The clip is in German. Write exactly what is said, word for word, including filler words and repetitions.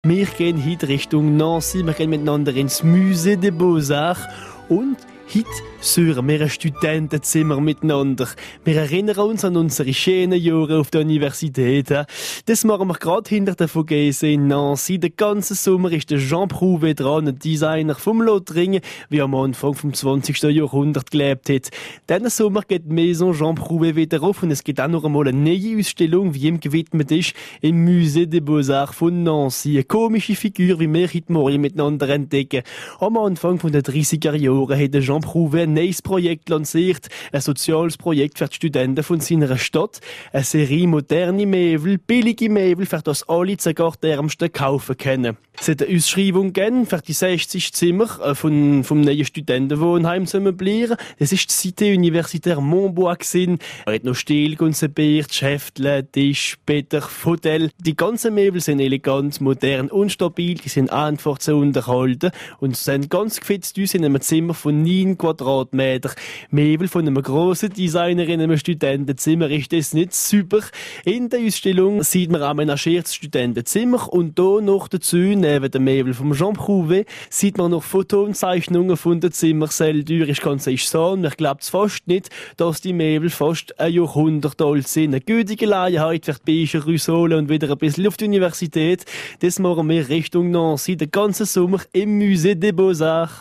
Wir gehen heute Richtung Nancy, wir gehen miteinander ins Musée des Beaux-Arts und heute suchen wir ein Studentenzimmer miteinander. Wir erinnern uns an unsere schönen Jahre auf der Universität. Das machen wir gerade hinter der Vogese in Nancy. Den ganzen Sommer ist der Jean Prouvé dran, ein Designer vom Lothringen, wie am Anfang vom zwanzigsten Jahrhundert gelebt hat. Diesen Sommer geht die Maison Jean Prouvé wieder auf und es gibt auch noch einmal eine neue Ausstellung, wie ihm gewidmet ist, im Musée des Beaux-Arts von Nancy. Eine komische Figur, wie wir heute Morgen miteinander entdecken. Am Anfang der dreißiger Jahre hat Jean Prouvé ein neues Projekt lanciert, ein soziales Projekt für die Studenten von seiner Stadt, eine Serie moderne Möbel, billige Möbel, für das alle sogar die Ärmsten kaufen können. Es hat eine Ausschreibung gegeben für die sechzig Zimmer von, vom neuen Studentenwohnheim zu möblieren. Das ist die Cité Universitaire Montbois gewesen. Er hat noch Stil konzipiert, Schäftle, Tisch, Better, Hotel. Die ganzen Möbel sind elegant, modern und stabil, die sind einfach zu unterhalten und sind ganz gefitzt uns in einem Zimmer von neun Quadratmeter. Möbel von einem grossen Designer in einem Studentenzimmer, ist das nicht super? In der Ausstellung sieht man auch ein arrangiertes Studentenzimmer und hier noch dazu, neben dem Möbel vom Jean Prouvé, sieht man noch Fotos und Zeichnungen von den Zimmern. Sehr teuer ist ganz sicher so und ich glaube fast nicht, dass die Möbel fast ein Jahrhundert alt sind. Eine gute Gelegenheit für die Beischer Rüsole und wieder ein bisschen auf die Universität. Das machen wir Richtung Nancy, den ganzen Sommer im Musée des Beaux-Arts.